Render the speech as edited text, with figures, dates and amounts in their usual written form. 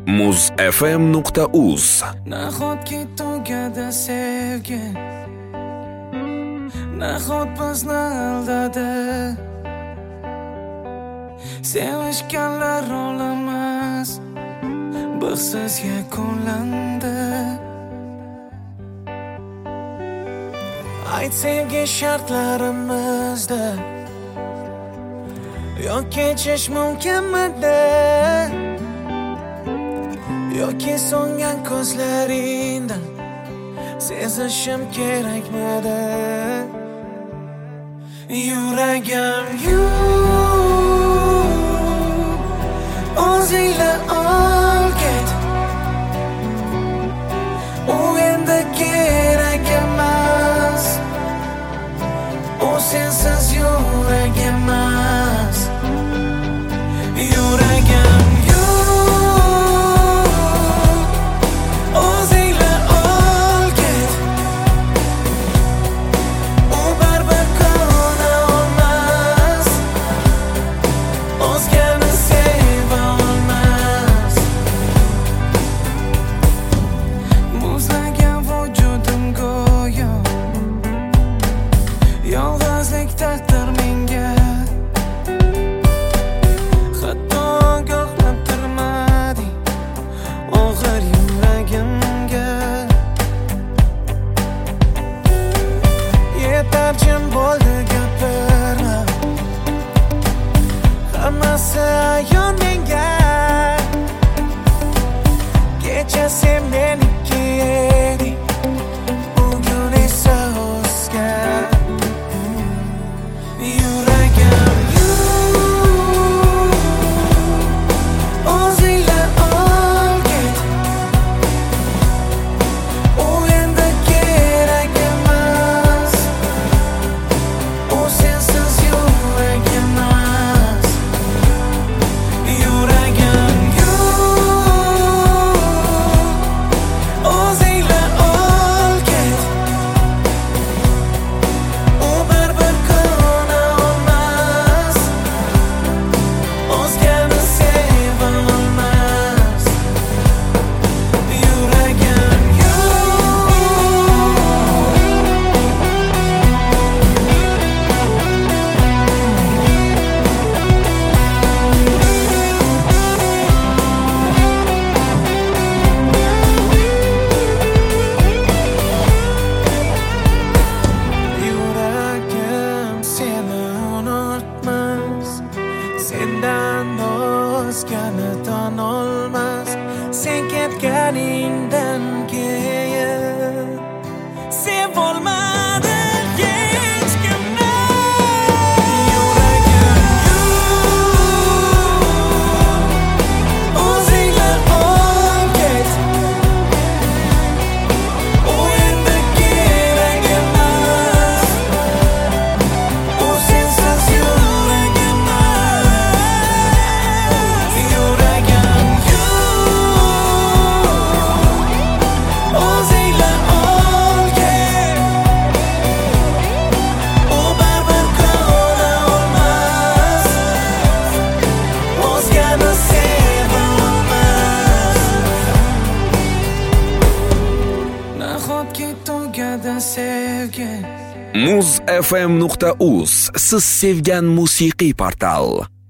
muzfm.uz. Nahotki tugadi sevgi, nahot bizni aldadi. Sevishganlar olamiz, baxtsiz yakunlandi. Ayt sevgi shartlarimizda yo'q kechish mumkinmidi? Yoki so'ngan ko'zlaringdan sezishim kerakmidi? Yuragim o'zingla ol ket. U endi kerak emas, u sensiz yurag emas. Yuragim takdir menga hatto ogohlab turmading og'ir yuragimga. Yetar jim bo'ldi gapirma, hammasi ayon menga. Kecha sen meniki eding, bugun esa o'zga. Sendan o'zgani tan olmas, sen ketganingdan keyin sevolmadi hech kimni. Yuragim o'zingla ol ket. U endi kerak emas, u sensiz yurag muzfm.uz siz sevgan musiqiy portal.